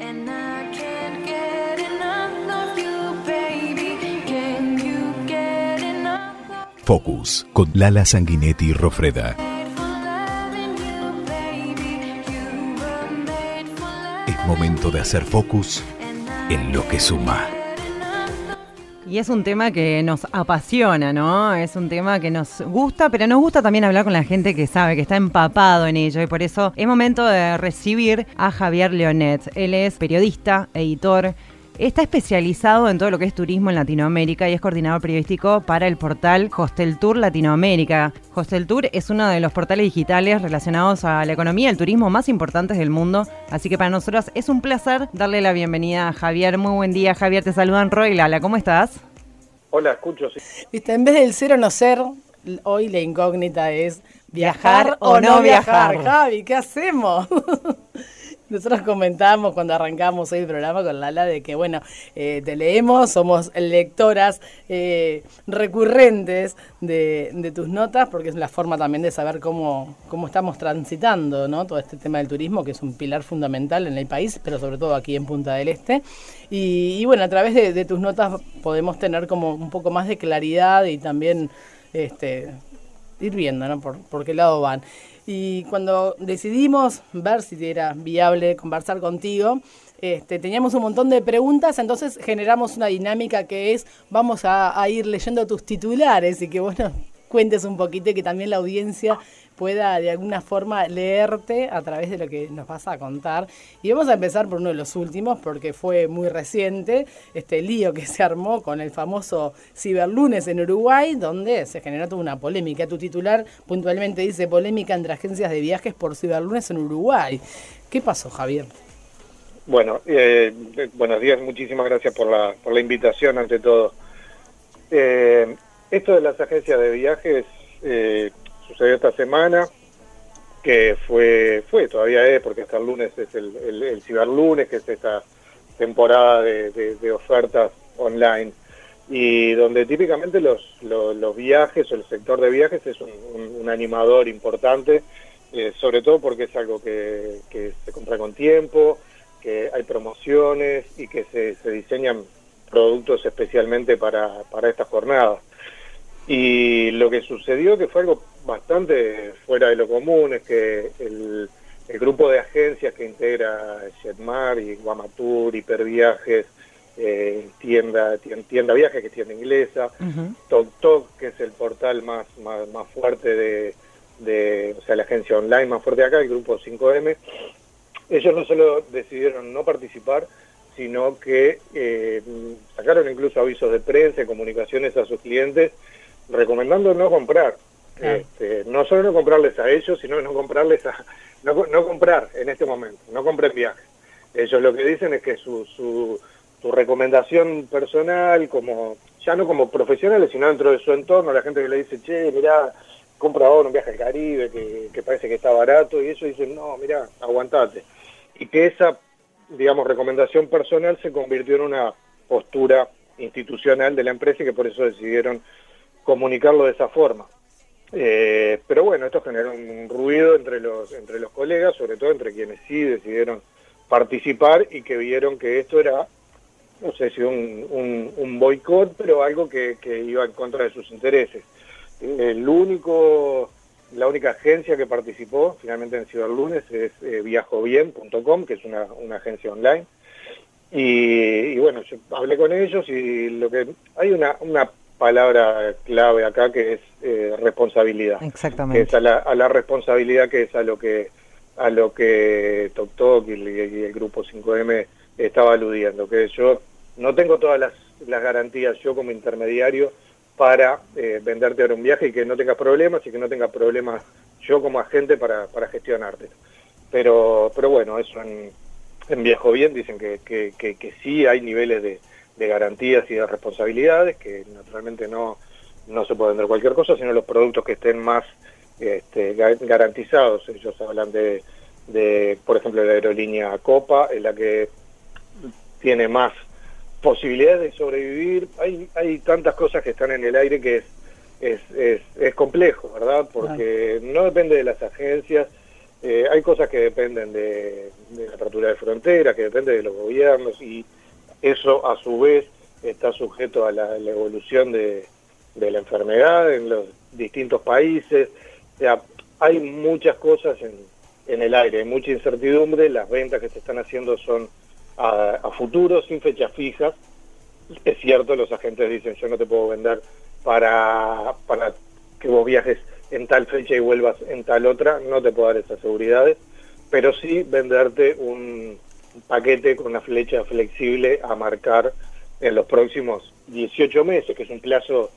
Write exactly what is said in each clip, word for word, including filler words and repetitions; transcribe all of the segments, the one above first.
Focus con Lala Sanguinetti Rofreda. Es momento de hacer focus en lo que suma. Y es un tema que nos apasiona, ¿no? Es un tema que nos gusta, pero nos gusta también hablar con la gente que sabe, que está empapado en ello. Y por eso es momento de recibir a Javier Leonet. Él es periodista, editor. Está especializado en todo lo que es turismo en Latinoamérica y es coordinador periodístico para el portal Hostel Tour Latinoamérica. Hostel Tour es uno de los portales digitales relacionados a la economía y el turismo más importantes del mundo. Así que para nosotros es un placer darle la bienvenida a Javier. Muy buen día, Javier. Te saludan Roy y Lala. ¿Cómo estás? Hola, escucho. Sí. Viste, en vez del ser o no ser, hoy la incógnita es viajar, viajar o no viajar. viajar. Javi, ¿qué hacemos? Nosotros comentábamos cuando arrancamos hoy el programa con Lala de que, bueno, eh, te leemos, somos lectoras eh, recurrentes de, de tus notas, porque es la forma también de saber cómo, cómo estamos transitando, ¿no? Todo este tema del turismo, que es un pilar fundamental en el país, pero sobre todo aquí en Punta del Este. Y, y bueno, a través de, de tus notas podemos tener como un poco más de claridad y también este, ir viendo, ¿no? Por, por qué lado van. Y cuando decidimos ver si era viable conversar contigo, este, teníamos un montón de preguntas, entonces generamos una dinámica que es, vamos a, a ir leyendo tus titulares y que vos nos cuentes un poquito y que también la audiencia pueda de alguna forma leerte a través de lo que nos vas a contar. Y vamos a empezar por uno de los últimos, porque fue muy reciente, este lío que se armó con el famoso Ciberlunes en Uruguay, donde se generó toda una polémica. Tu titular puntualmente dice: polémica entre agencias de viajes por Ciberlunes en Uruguay. ¿Qué pasó, Javier? Bueno, eh, buenos días, muchísimas gracias por la, por la invitación ante todo. Eh, esto de las agencias de viajes eh, sucedió esta semana, que fue, fue todavía es, porque hasta el lunes es el, el, el Ciberlunes, que es esta temporada de, de, de ofertas online, y donde típicamente los, los, los viajes o el sector de viajes es un, un, un animador importante, eh, sobre todo porque es algo que, que se compra con tiempo, que hay promociones y que se, se diseñan productos especialmente para, para esta jornada. Y lo que sucedió, que fue algo bastante fuera de lo común, es que el, el grupo de agencias que integra Jetmar y Guamatur, Hiperviajes, eh, tienda, tienda, tienda Viajes, que es tienda inglesa, uh-huh. TokTok, que es el portal más, más, más fuerte de, de, o sea, la agencia online más fuerte de acá, el grupo cinco eme, ellos no solo decidieron no participar, sino que eh, sacaron incluso avisos de prensa y comunicaciones a sus clientes recomendando no comprar. Ah. Este, no solo no comprarles a ellos, sino no comprarles a no, no comprar en este momento, no compren viajes. Ellos lo que dicen es que su, su, su recomendación personal, como ya no como profesionales, sino dentro de su entorno, la gente que le dice, che, mirá, compra ahora un viaje al Caribe, que, que parece que está barato, y ellos dicen, no, mirá, aguantate. Y que esa, digamos, recomendación personal se convirtió en una postura institucional de la empresa y que por eso decidieron comunicarlo de esa forma. Eh, pero bueno, esto generó un ruido entre los entre los colegas, sobre todo entre quienes sí decidieron participar y que vieron que esto era, no sé si un, un, un boicot, pero algo que, que iba en contra de sus intereses. El único, la única agencia que participó finalmente en Ciberlunes es eh, viajo bien punto com, que es una, una agencia online. Y, y bueno, yo hablé con ellos y lo que hay una, una palabra clave acá que es eh, responsabilidad. Exactamente. Que es a la, a la responsabilidad, que es a lo que a lo que TokTok y, y el grupo cinco eme estaba aludiendo, que yo no tengo todas las, las garantías yo como intermediario para eh, venderte ahora un viaje y que no tengas problemas y que no tengas problemas yo como agente para, para gestionarte. Pero pero bueno, eso en, en Viajo Bien dicen que, que, que, que sí hay niveles de de garantías y de responsabilidades, que naturalmente no, no se puede vender cualquier cosa, sino los productos que estén más este, garantizados. Ellos hablan de, de, por ejemplo, la aerolínea Copa, en la que tiene más posibilidades de sobrevivir. Hay, hay tantas cosas que están en el aire que es, es, es, es complejo, ¿verdad? Porque no depende de las agencias, Eh, hay cosas que dependen de, de la apertura de fronteras, que dependen de los gobiernos, y eso a su vez está sujeto a la, la evolución de, de la enfermedad en los distintos países. O sea, hay muchas cosas en, en el aire, hay mucha incertidumbre. Las ventas que se están haciendo son a, a futuro, sin fechas fijas. Es cierto, los agentes dicen, yo no te puedo vender para, para que vos viajes en tal fecha y vuelvas en tal otra, no te puedo dar esas seguridades, pero sí venderte un paquete con una flecha flexible a marcar en los próximos dieciocho meses, que es un plazo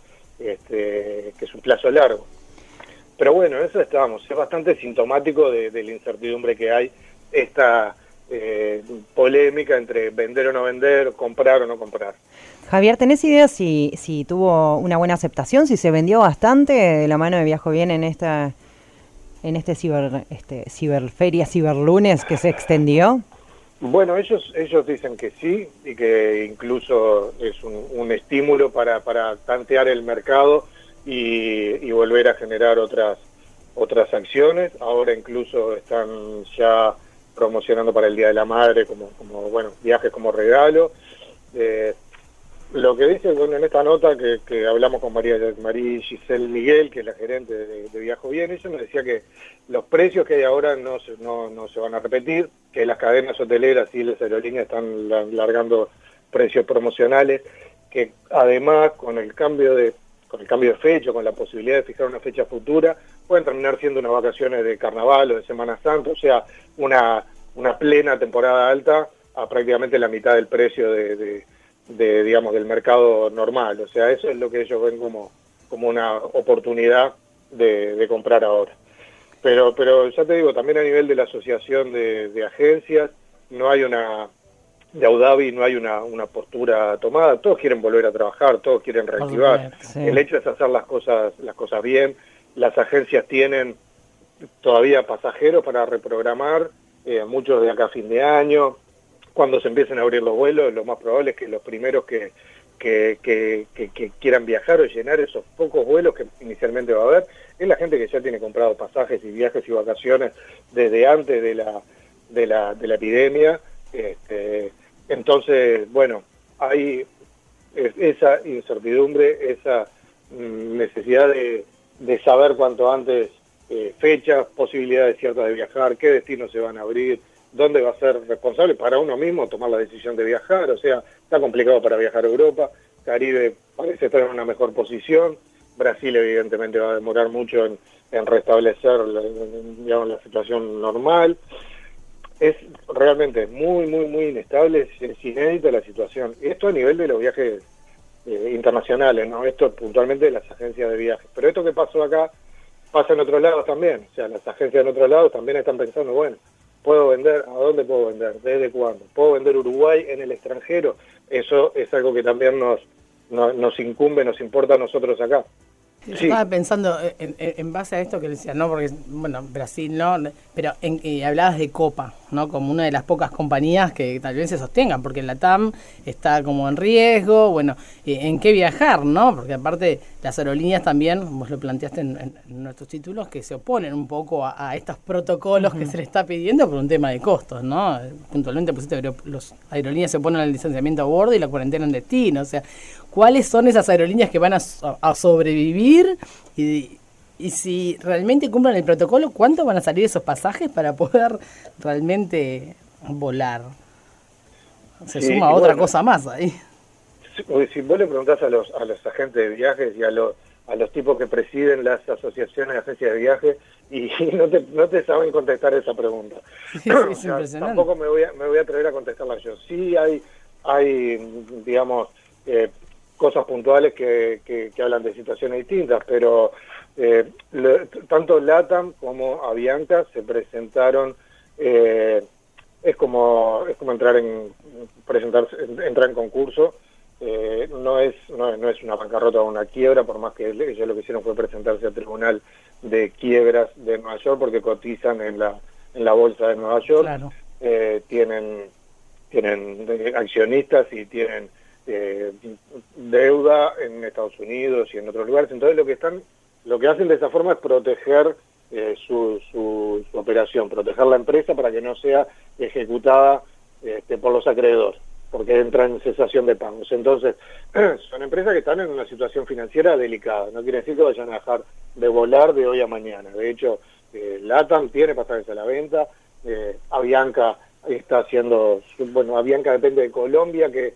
este, que es un plazo largo. Pero bueno, eso estábamos, es bastante sintomático de, de la incertidumbre que hay, esta eh, polémica entre vender o no vender, comprar o no comprar. Javier, ¿tenés idea si, si tuvo una buena aceptación, si se vendió bastante de la mano de Viajo Bien en esta en este ciber este ciberferia, ciberlunes que se extendió? Bueno, ellos ellos dicen que sí, y que incluso es un, un estímulo para, para tantear el mercado y, y volver a generar otras otras acciones. Ahora incluso están ya promocionando para el Día de la Madre como, como bueno, viajes como regalo. Eh, Lo que dice bueno, en esta nota que, que hablamos con María, María Giselle Miguel, que es la gerente de, de Viajo Bien, ella nos decía que los precios que hay ahora no se, no, no se van a repetir, que las cadenas hoteleras y las aerolíneas están largando precios promocionales, que además con el cambio de con el cambio de fecha, con la posibilidad de fijar una fecha futura, pueden terminar siendo unas vacaciones de carnaval o de Semana Santa, o sea, una, una plena temporada alta a prácticamente la mitad del precio de, de de digamos del mercado normal. O sea, eso es lo que ellos ven como como una oportunidad de, de comprar ahora. Pero pero ya te digo, también a nivel de la asociación de, de agencias no hay una de Audavi no hay una, una postura tomada. Todos quieren volver a trabajar, todos quieren reactivar. Sí. El hecho es hacer las cosas las cosas bien. Las agencias tienen todavía pasajeros para reprogramar, eh, muchos de acá a fin de año. Cuando se empiecen a abrir los vuelos, lo más probable es que los primeros que, que, que, que, que quieran viajar o llenar esos pocos vuelos que inicialmente va a haber, es la gente que ya tiene comprado pasajes y viajes y vacaciones desde antes de la, de la, de la epidemia. Este, entonces, bueno, hay esa incertidumbre, esa necesidad de, de saber cuanto antes eh, fechas, posibilidades ciertas de viajar, qué destinos se van a abrir, dónde va a ser responsable para uno mismo tomar la decisión de viajar. O sea, está complicado para viajar a Europa, Caribe parece estar en una mejor posición, Brasil evidentemente va a demorar mucho en, en restablecer la, digamos, la situación normal. Es realmente muy, muy, muy inestable, es inédita la situación. Esto a nivel de los viajes eh, internacionales, ¿no? Esto puntualmente de las agencias de viajes. Pero esto que pasó acá pasa en otros lados también. O sea, las agencias en otros lados también están pensando, bueno, ¿puedo vender? ¿A dónde puedo vender? ¿Desde cuándo? ¿Puedo vender Uruguay en el extranjero? Eso es algo que también nos, nos, nos incumbe, nos importa a nosotros acá. Yo sí. Estaba pensando en, en, en base a esto que decías, ¿no? Porque, bueno, Brasil no, pero en, eh, hablabas de Copa, ¿no? Como una de las pocas compañías que tal vez se sostengan, porque la T A M está como en riesgo, bueno, eh, ¿en qué viajar, no? Porque aparte las aerolíneas también, vos lo planteaste en, en, en nuestros títulos, que se oponen un poco a, a estos protocolos uh-huh. que se le está pidiendo por un tema de costos, ¿no? Puntualmente pusiste que los aerolíneas se oponen al licenciamiento a bordo y la cuarentena en destino, o sea, ¿cuáles son esas aerolíneas que van a, a sobrevivir? Y, y si realmente cumplen el protocolo, ¿cuánto van a salir esos pasajes para poder realmente volar? Se sí, suma otra bueno, cosa más ahí. Si, si vos le preguntás a los a los agentes de viajes y a los a los tipos que presiden las asociaciones de agencias de viajes y, y no te no te saben contestar esa pregunta. Sí, sí, es o sea, impresionante. Tampoco me voy a me voy a atrever a contestarla yo. Sí hay hay digamos eh, cosas puntuales que, que, que hablan de situaciones distintas, pero eh, lo, tanto LATAM como Avianca se presentaron, eh, es como es como entrar en presentarse, entrar en concurso, eh, no es no, no es una bancarrota o una quiebra, por más que ellos lo que hicieron fue presentarse al Tribunal de Quiebras de Nueva York porque cotizan en la en la bolsa de Nueva York, claro. eh, tienen tienen accionistas y tienen Eh, deuda en Estados Unidos y en otros lugares. Entonces lo que están lo que hacen de esa forma es proteger eh, su, su, su operación, proteger la empresa para que no sea ejecutada este, por los acreedores, porque entra en cesación de pagos. Entonces, son empresas que están en una situación financiera delicada. No quiere decir que vayan a dejar de volar de hoy a mañana. De hecho, eh, LATAM tiene pasajes a la venta, eh, Avianca está haciendo, bueno, Avianca depende de Colombia, que,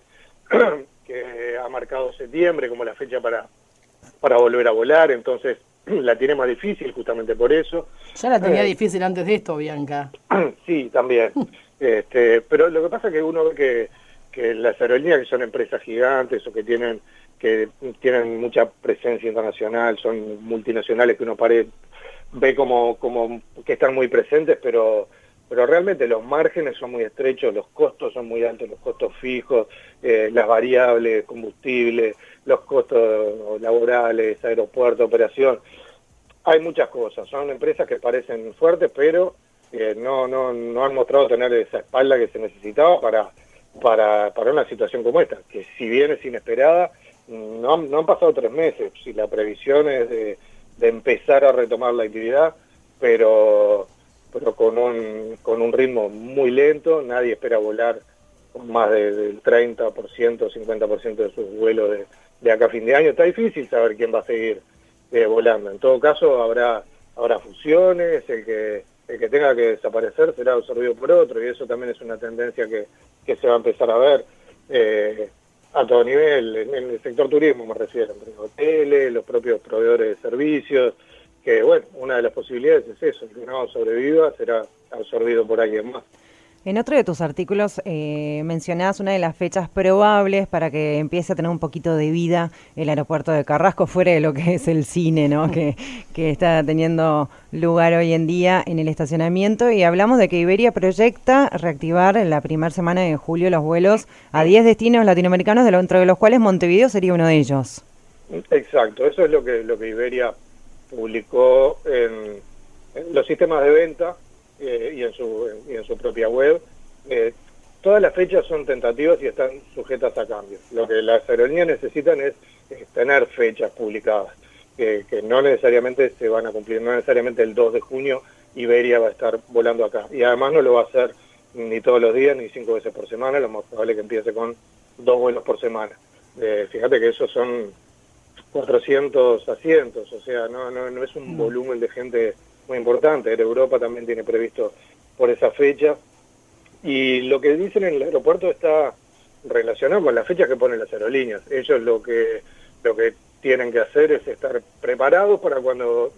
que ha marcado septiembre como la fecha para, para volver a volar, entonces la tiene más difícil justamente por eso. Ya la tenía eh, difícil antes de esto, Bianca. Sí, también. este, pero lo que pasa es que uno ve que que las aerolíneas, que son empresas gigantes o que tienen que tienen mucha presencia internacional, son multinacionales que uno pare, ve como, como que están muy presentes, pero pero realmente los márgenes son muy estrechos, los costos son muy altos, los costos fijos, eh, las variables, combustible, los costos laborales, aeropuerto, operación. Hay muchas cosas, son empresas que parecen fuertes, pero eh, no, no, no han mostrado tener esa espalda que se necesitaba para Para, para una situación como esta, que si bien es inesperada, no han, no han pasado tres meses, si la previsión es de, de empezar a retomar la actividad, pero pero con un, con un ritmo muy lento, nadie espera volar con más de, del treinta por ciento, cincuenta por ciento de sus vuelos de, de acá a fin de año. Está difícil saber quién va a seguir eh, volando. En todo caso, habrá, habrá fusiones, el que, el que tenga que desaparecer será absorbido por otro, y eso también es una tendencia que que se va a empezar a ver eh, a todo nivel, en, en el sector turismo me refiero, entre hoteles, los propios proveedores de servicios, que bueno, una de las posibilidades es eso, el que no sobreviva será absorbido por alguien más. En otro de tus artículos eh, mencionás una de las fechas probables para que empiece a tener un poquito de vida el aeropuerto de Carrasco, fuera de lo que es el cine, ¿no? que, que está teniendo lugar hoy en día en el estacionamiento, y hablamos de que Iberia proyecta reactivar en la primera semana de julio los vuelos a diez destinos latinoamericanos, dentro de los cuales Montevideo sería uno de ellos. Exacto, eso es lo que, lo que Iberia publicó en, en los sistemas de venta, Eh, y en su y en su propia web. Eh, todas las fechas son tentativas y están sujetas a cambios. Lo que las aerolíneas necesitan es, es tener fechas publicadas, que, que no necesariamente se van a cumplir, no necesariamente el dos de junio Iberia va a estar volando acá, y además no lo va a hacer ni todos los días ni cinco veces por semana, lo más probable es que empiece con dos vuelos por semana. Eh, fíjate que esos son cuatrocientos asientos, o sea, no, no, no es un mm. volumen de gente muy importante. Air Europa también tiene previsto por esa fecha, y lo que dicen en el aeropuerto está relacionado con las fechas que ponen las aerolíneas. Ellos lo que lo que tienen que hacer es estar preparados para cuando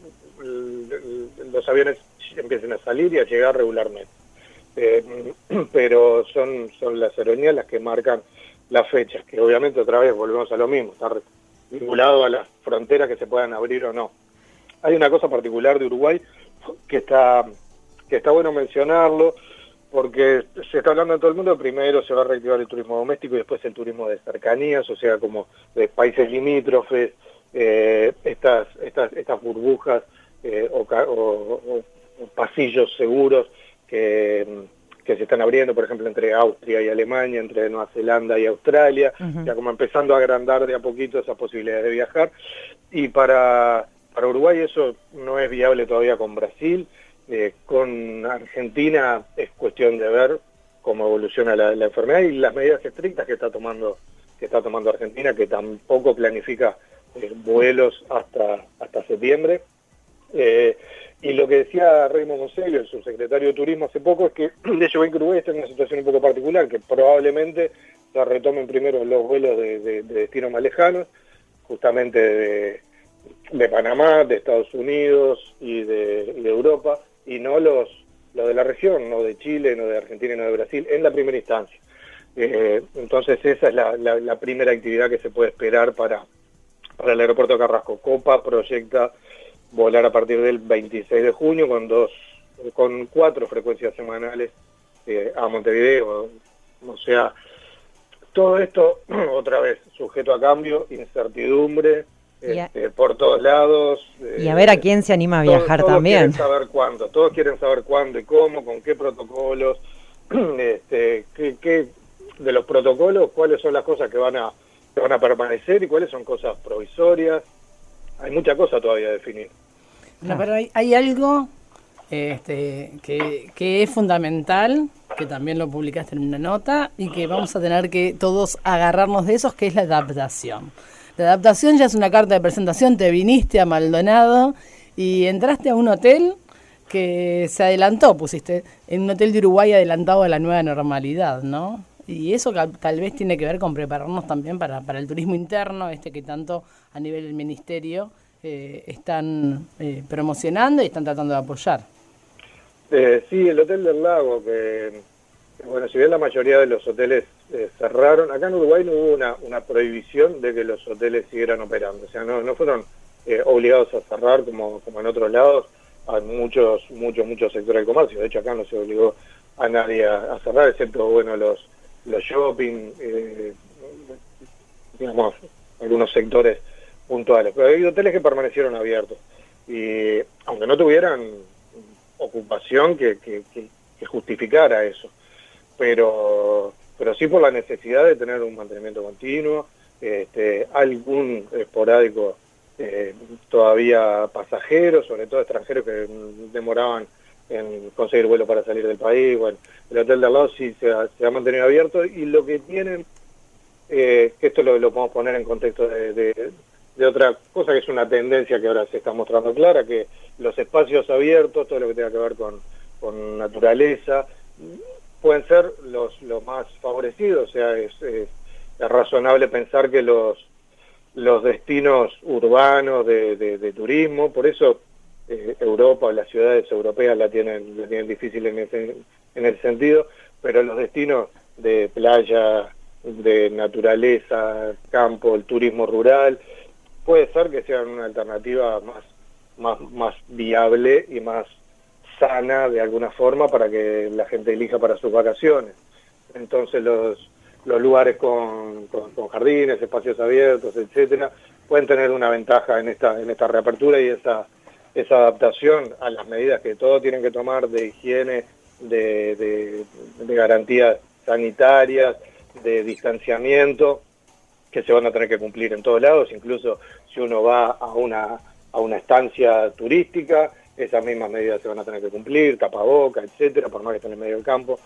los aviones empiecen a salir y a llegar regularmente. Eh, pero son, son las aerolíneas las que marcan las fechas, que obviamente otra vez volvemos a lo mismo, está vinculado a las fronteras que se puedan abrir o no. Hay una cosa particular de Uruguay que está que está bueno mencionarlo, porque se está hablando en todo el mundo. Primero se va a reactivar el turismo doméstico y después el turismo de cercanías, o sea, como de países limítrofes, eh, estas, estas, estas burbujas eh, o, o, o pasillos seguros que, que se están abriendo, por ejemplo, entre Austria y Alemania, entre Nueva Zelanda y Australia, uh-huh. ya como empezando a agrandar de a poquito esas posibilidades de viajar. Y para... Para Uruguay eso no es viable todavía con Brasil. Eh, con Argentina es cuestión de ver cómo evoluciona la, la enfermedad y las medidas estrictas que está tomando que está tomando Argentina, que tampoco planifica eh, vuelos hasta hasta septiembre. Eh, y lo que decía Raymond Monsello, el subsecretario de Turismo, hace poco, es que de hecho ven que Uruguay está en una situación un poco particular, que probablemente se retomen primero los vuelos de, de, de destinos más lejanos, justamente de de Panamá, de Estados Unidos y de, y de Europa, y no los, los de la región, no de Chile, no de Argentina, no de Brasil, en la primera instancia. Eh, entonces esa es la, la, la primera actividad que se puede esperar para, para el aeropuerto de Carrasco. Copa proyecta volar a partir del veintiséis de junio con dos, con cuatro frecuencias semanales eh, a Montevideo. O sea, todo esto otra vez sujeto a cambio, incertidumbre, Este, a, por todos lados. Y a ver a quién se anima a viajar todos, todos también. Todos quieren saber cuándo, todos quieren saber cuándo y cómo, con qué protocolos, este, qué, qué, de los protocolos, cuáles son las cosas que van a que van a permanecer y cuáles son cosas provisorias. Hay mucha cosa todavía a definir. No, pero hay, hay algo este, que, que es fundamental, que también lo publicaste en una nota, y que vamos a tener que todos agarrarnos de esos, que es la adaptación. La adaptación ya es una carta de presentación, te viniste a Maldonado y entraste a un hotel que se adelantó, pusiste en un hotel de Uruguay adelantado a la nueva normalidad, ¿no? Y eso tal vez tiene que ver con prepararnos también para, para el turismo interno, este que tanto a nivel del ministerio eh, están eh, promocionando y están tratando de apoyar. Eh, sí, el Hotel del Lago, que, bueno, si bien la mayoría de los hoteles eh, cerraron, acá en Uruguay no hubo una, una prohibición de que los hoteles siguieran operando, o sea, no, no fueron eh, obligados a cerrar como, como en otros lados, a muchos, muchos, muchos sectores del comercio. De hecho, acá no se obligó a nadie a, a cerrar, excepto, bueno, los los shopping, eh, digamos, algunos sectores puntuales. Pero hay hoteles que permanecieron abiertos. Y aunque no tuvieran ocupación que, que, que, que justificara eso. Pero, pero sí por la necesidad de tener un mantenimiento continuo, este, algún esporádico eh, todavía pasajeros, sobre todo extranjeros que demoraban en conseguir vuelo para salir del país. Bueno, el hotel de al lado sí se ha, se ha mantenido abierto, y lo que tienen, eh, que esto lo, lo podemos poner en contexto de, de, de otra cosa que es una tendencia que ahora se está mostrando clara, que los espacios abiertos, todo lo que tenga que ver con, con naturaleza, pueden ser los, los más favorecidos. O sea, es, es, es razonable pensar que los, los destinos urbanos de, de, de turismo, por eso Eh, Europa o las ciudades europeas la tienen, la tienen difícil en ese, en ese sentido, pero los destinos de playa, de naturaleza, campo, el turismo rural, puede ser que sean una alternativa más, más, más viable y más sana de alguna forma para que la gente elija para sus vacaciones. Entonces los, los lugares con, con, con jardines, espacios abiertos, etcétera, pueden tener una ventaja en esta, en esta reapertura, y esa esa adaptación a las medidas que todos tienen que tomar de higiene, de, de, de garantías sanitarias, de distanciamiento, que se van a tener que cumplir en todos lados. Incluso si uno va a una, a una estancia turística, esas mismas medidas se van a tener que cumplir, tapaboca, etcétera, por más que estén en medio del campo.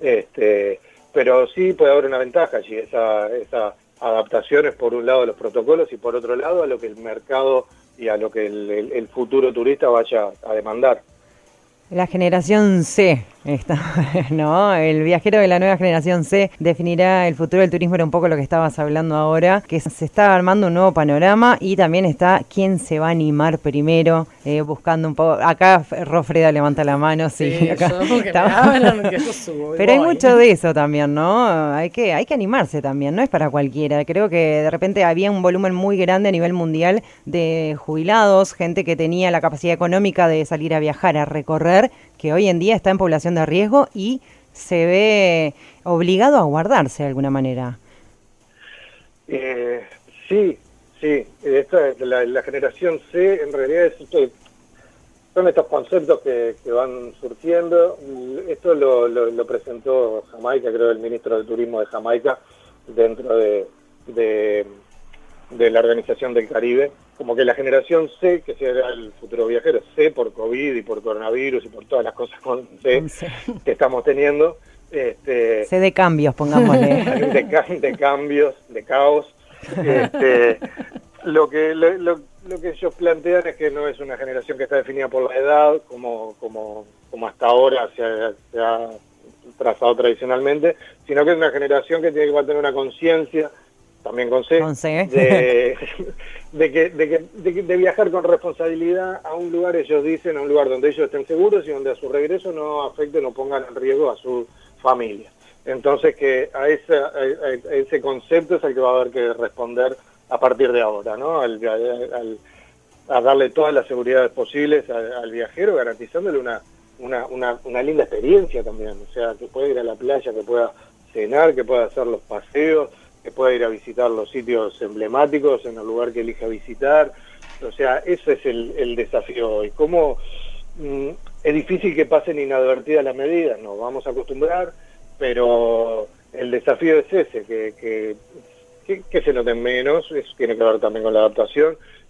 Este, pero sí puede haber una ventaja allí, esa, esa adaptación es por un lado a los protocolos y por otro lado a lo que el mercado y a lo que el, el, el futuro turista vaya a demandar. La generación C, esta, ¿no? El viajero de la nueva generación C definirá el futuro del turismo, era un poco lo que estabas hablando ahora, que se está armando un nuevo panorama, y también está quién se va a animar primero, eh, buscando un poco. Acá Rofreda levanta la mano, sí. sí acá yo que me hablan, que yo subo, pero hay voy. mucho de eso también, ¿no? Hay que, hay que animarse también, no es para cualquiera. Creo que de repente había un volumen muy grande a nivel mundial de jubilados, gente que tenía la capacidad económica de salir a viajar, a recorrer, que hoy en día está en población de riesgo y se ve obligado a guardarse de alguna manera. Eh, sí, sí. Esta, la, la generación C en realidad es, son estos conceptos que, que van surgiendo. Esto lo, lo, lo presentó Jamaica, creo, el ministro de Turismo de Jamaica, dentro de, de, de la Organización del Caribe, como que la generación C, que será el futuro viajero, C por COVID y por coronavirus y por todas las cosas con C que estamos teniendo. Este, C de cambios, pongámosle. de, de cambios, de caos. Este, lo, que, lo, lo, lo que ellos plantean es que no es una generación que está definida por la edad, como, como, como hasta ahora se ha, se ha trazado tradicionalmente, sino que es una generación que tiene que mantener una conciencia, también con C, con C. De, de, que, de, que, de, que, de viajar con responsabilidad a un lugar, ellos dicen, a un lugar donde ellos estén seguros y donde a su regreso no afecten o pongan en riesgo a su familia. Entonces que a, esa, a, a ese concepto es el que va a haber que responder a partir de ahora, ¿no? Al, al, a darle todas las seguridades posibles al, al viajero, garantizándole una, una, una, una linda experiencia también, o sea, que pueda ir a la playa, que pueda cenar, que pueda hacer los paseos, que pueda ir a visitar los sitios emblemáticos en el lugar que elija visitar. O sea, ese es el, el desafío hoy. ¿Cómo mmm, es difícil que pasen inadvertidas las medidas? Nos vamos a acostumbrar, pero el desafío es ese, que, que, que, que se noten menos, eso tiene que ver también con la adaptación,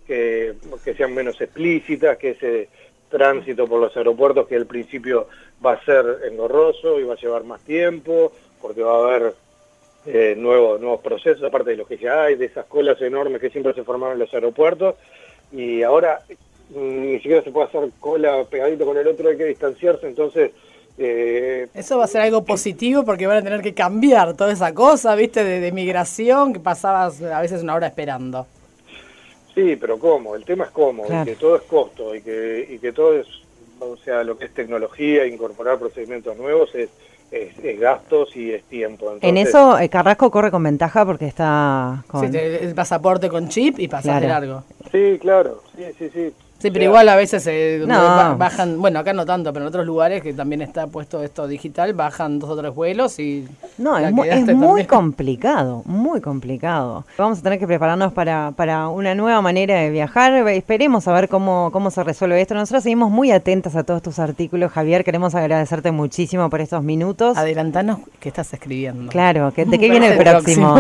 que, que sean menos explícitas, que ese tránsito por los aeropuertos que al principio va a ser engorroso y va a llevar más tiempo, porque va a haber eh, nuevos, nuevos procesos, aparte de los que ya hay, de esas colas enormes que siempre se formaron en los aeropuertos, y ahora ni siquiera se puede hacer cola pegadito con el otro, hay que distanciarse, entonces... Eh, Eso va a ser algo positivo porque van a tener que cambiar toda esa cosa, ¿viste? De, de migración que pasabas a veces una hora esperando. Sí, pero ¿cómo? El tema es cómo, claro. Y que todo es costo, y que, y que todo es, o sea, lo que es tecnología, incorporar procedimientos nuevos es, es, es gastos y es tiempo. Entonces, en eso eh, Carrasco corre con ventaja porque está con... Sí, te, el pasaporte con chip y pasas de largo. Sí, claro, sí, sí, sí. Sí, pero igual a veces eh, no. bajan, bueno, acá no tanto, pero en otros lugares que también está puesto esto digital, bajan dos o tres vuelos y... No, es, mu es muy complicado, muy complicado. Vamos a tener que prepararnos para, para una nueva manera de viajar. Esperemos a ver cómo, cómo se resuelve esto. Nosotros seguimos muy atentas a todos tus artículos, Javier. Queremos agradecerte muchísimo por estos minutos. Adelantanos qué estás escribiendo. Claro, que, ¿de qué viene el próximo?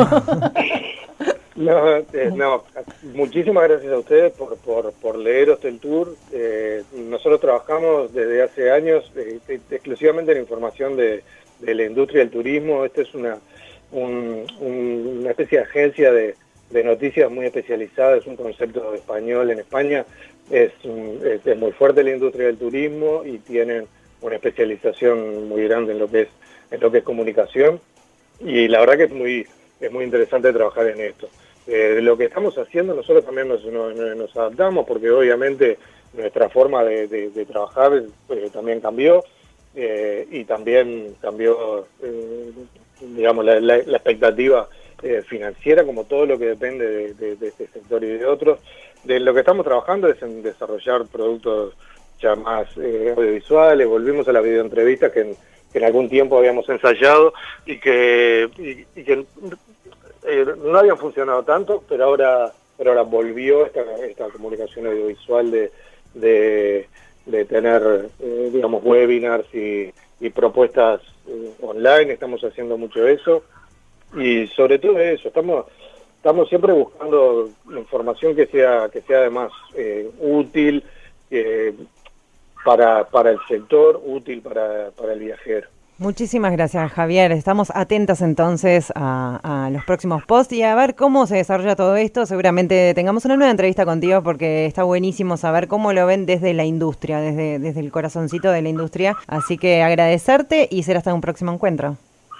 No, eh, no, muchísimas gracias a ustedes por, por, por leer Hosteltour. Eh, nosotros trabajamos desde hace años eh, exclusivamente en información de, de la industria del turismo. Esta es una, un, un, una especie de agencia de, de noticias muy especializada, es un concepto español en España. Es, un, es, es muy fuerte la industria del turismo y tienen una especialización muy grande en lo que es, en lo que es comunicación. Y la verdad que es muy, es muy interesante trabajar en esto. Eh, lo que estamos haciendo, nosotros también nos, nos, nos adaptamos porque obviamente nuestra forma de, de, de trabajar eh, también cambió eh, y también cambió, eh, digamos, la, la, la expectativa eh, financiera, como todo lo que depende de, de, de este sector y de otros. De lo que estamos trabajando es en desarrollar productos ya más eh, audiovisuales. Volvimos a la videoentrevista que en, que en algún tiempo habíamos ensayado y que... Y, y que Eh, no habían funcionado tanto, pero ahora pero ahora volvió esta, esta comunicación audiovisual de, de, de tener, eh, digamos, webinars y, y propuestas eh, online. Estamos haciendo mucho eso y sobre todo eso, estamos estamos siempre buscando información que sea que sea además eh, útil eh, para, para el sector, útil para, para el viajero. Muchísimas gracias, Javier. Estamos atentas entonces a, a los próximos posts y a ver cómo se desarrolla todo esto. Seguramente tengamos una nueva entrevista contigo porque está buenísimo saber cómo lo ven desde la industria, desde, desde el corazoncito de la industria. Así que agradecerte y será hasta un próximo encuentro.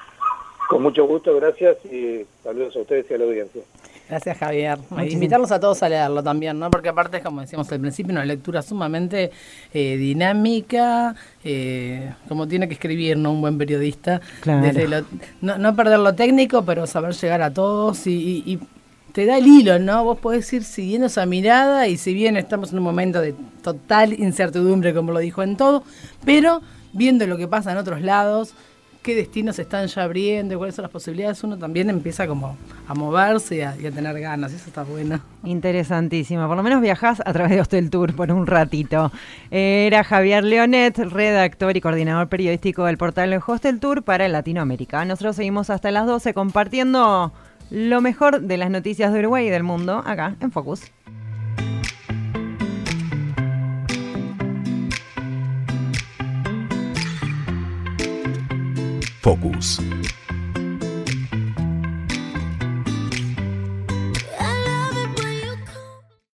Con mucho gusto, gracias y saludos a ustedes y a la audiencia. Gracias, Javier. Muchísimas. Invitarlos a todos a leerlo también, ¿no? Porque aparte, como decíamos al principio, una lectura sumamente eh, dinámica, eh, como tiene que escribir, ¿no? Un buen periodista. Claro. Desde lo, no, no perder lo técnico, pero saber llegar a todos y, y, y te da el hilo, ¿no? Vos podés ir siguiendo esa mirada y si bien estamos en un momento de total incertidumbre, como lo dijo en todo, pero viendo lo que pasa en otros lados, qué destinos están ya abriendo y cuáles son las posibilidades, uno también empieza como a moverse y a, y a tener ganas, eso está bueno. Interesantísimo, por lo menos viajás a través de Hosteltour por un ratito. Era Javier Leonet, redactor y coordinador periodístico del portal Hosteltour para Latinoamérica. Nosotros seguimos hasta las doce compartiendo lo mejor de las noticias de Uruguay y del mundo acá en Focus. Focus.